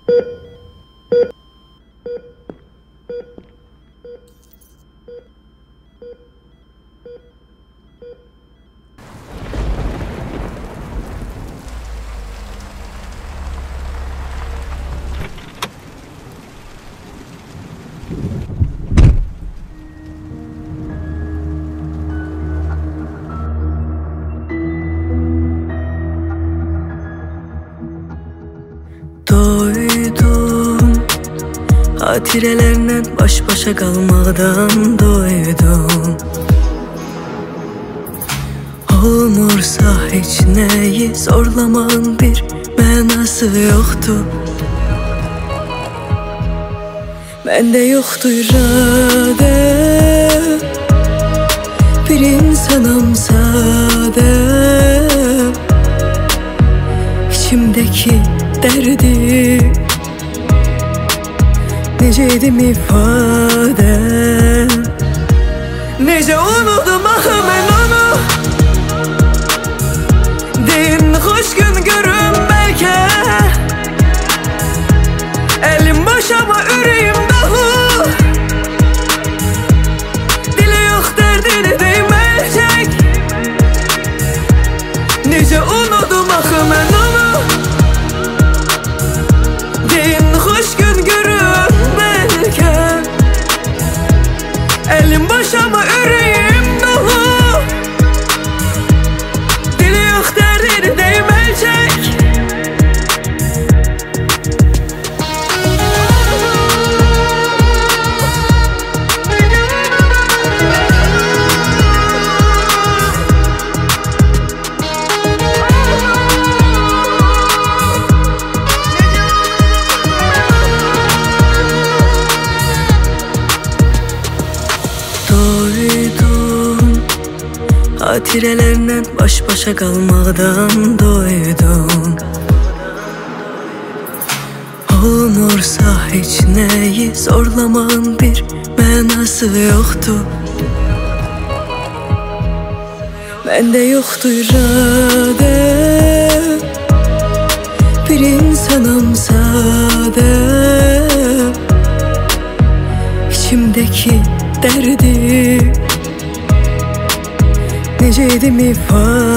Doydum, hatirelerle baş başa kalmadan doydum. Olmursa hiç neyi zorlamanın bir mənası yoktu. Məndə yoktu iradə, bir insanam sadə. İçimdeki derdi necə edim ifadə, necə unudum axı mən onu. Deyin xoş gün görüm bəlkə, elim boş ama ürəyim dolu. Dili yox dərdini deyməyəcək, necə unudum axı mən onu. Deyin xoş gün görüm bəlkə, elim boş ama ürəyim dolu. Dili yox dərdini deyməyəcək. Doydum, hatirelerle baş başa kalmadan doydum. Olmursa hiç neyi zorlamanın bir mənası yoktu. Məndə yoktu iradə, bir insanam sadə. İçimdeki derdi necə edim ifadə.